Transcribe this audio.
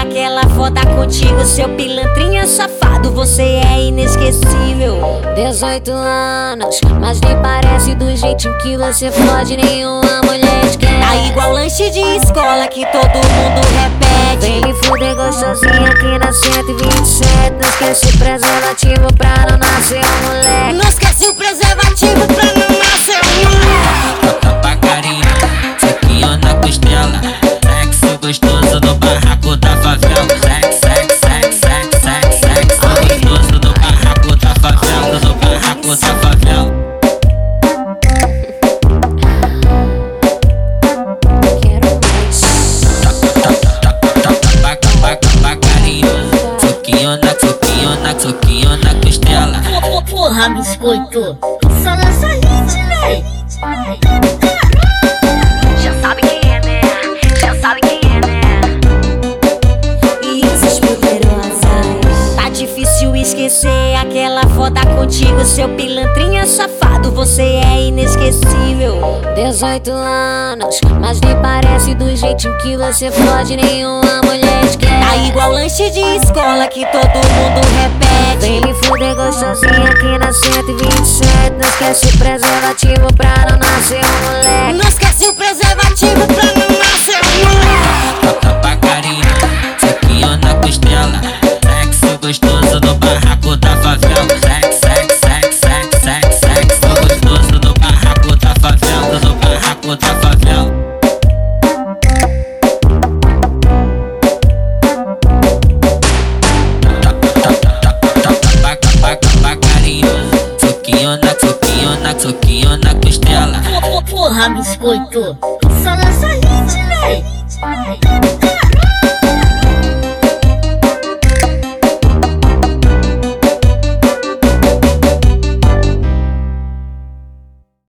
aquela foto contigo, seu pilantrinha safado, você é inesquecível. 18 anos, mas nem parece do jeitinho que você fode, nenhuma mulher esquece. Tá igual lanche de escola que todo mundo repete. Vem me fuder gostosinha aqui na 127. Não esquece o preservativo pra não nascer um moleque. Não esquece o preservativo pra não nascer um moleque. Bota pra carinha, sequinho na costela. Sexo gostoso no barraco da favela. Sexo gostoso no barraco da favela. No barraco da favela. Quero mais. Taca carinho, soquinho na costela. Porra, biscoito, só lança hit, véi. Já sabe quem é, né? Já sabe quem é, né? Isas poderosas. Tá difícil esquecer aquela foto contigo, seu pilantrinha safado, você é inesquecível. 18 anos, mas nem parece do jeitinho que você fode, nenhuma mulher esquece. Tá igual lanche de escola que todo mundo repete. Vem me fuder gostosinha aqui na 127. Não esquece o preservativo pra não nascer um moleque. Não esquece o preservativo pra não nascer um moleque. Bota pra carinha, sequinho na costela. Sexo gostoso no barraco da favela. Sexo gostoso no barraco da favela. No barraco da favela. Soquinho na costela. Porra, biscoito, só lança hit, véi.